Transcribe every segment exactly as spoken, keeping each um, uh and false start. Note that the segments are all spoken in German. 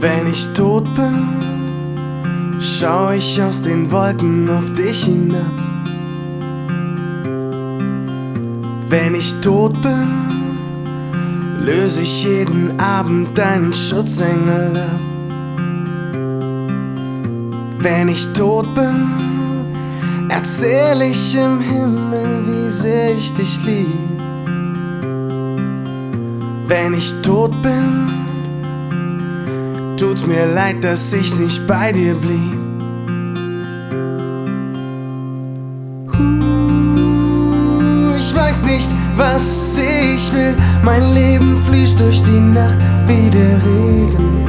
Wenn ich tot bin, schau ich aus den Wolken auf dich hinab. Wenn ich tot bin, löse ich jeden Abend deinen Schutzengel ab. Wenn ich tot bin, erzähl ich im Himmel, wie sehr ich dich lieb. Wenn ich tot bin, tut's mir leid, dass ich nicht bei dir blieb. Uh, ich weiß nicht, was ich will. Mein Leben fließt durch die Nacht wie der Regen.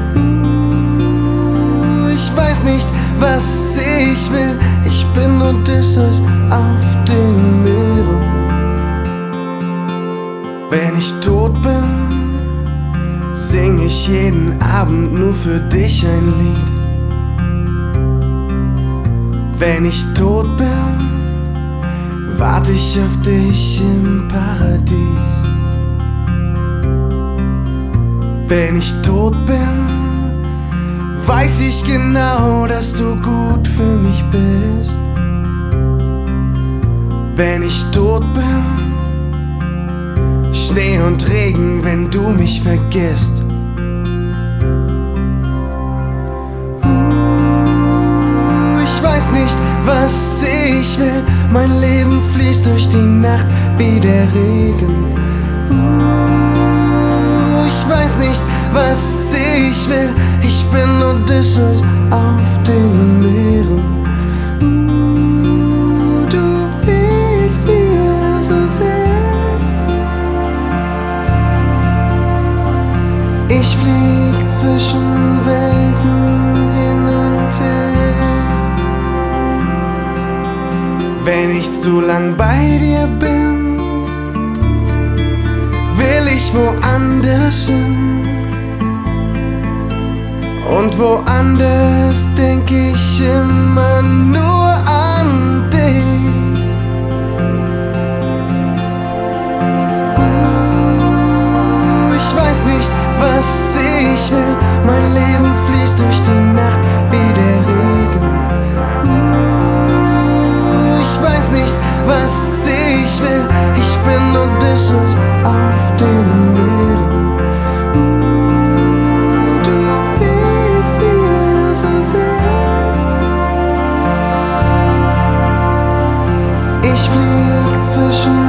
Uh, ich weiß nicht, was ich will. Ich bin Odysseus auf den Meeren. Wenn ich tot bin, sing ich jeden Abend nur für dich ein Lied. Wenn ich tot bin, warte ich auf dich im Paradies. Wenn ich tot bin, weiß ich genau, dass du gut für mich bist. Wenn ich tot bin, Schnee und Regen, wenn du mich vergisst. Uh, ich weiß nicht, was ich will. Mein Leben fließt durch die Nacht wie der Regen. Uh, ich weiß nicht, was ich will. Ich bin Odysseus auf den Meeren. Uh, du fehlst mir so sehr. Ich flieg zwischen Welten hin und her. Wenn ich zu lang bei dir bin, will ich woanders hin. Und woanders denk ich immer nur an dich. Ich weiß nicht, was ich will. Mein Leben fließt durch die Nacht wie der Regen. Ich weiß nicht, was ich will. Ich bin Odysseus auf den Meeren. Du fehlst mir so sehr. Ich flieg zwischen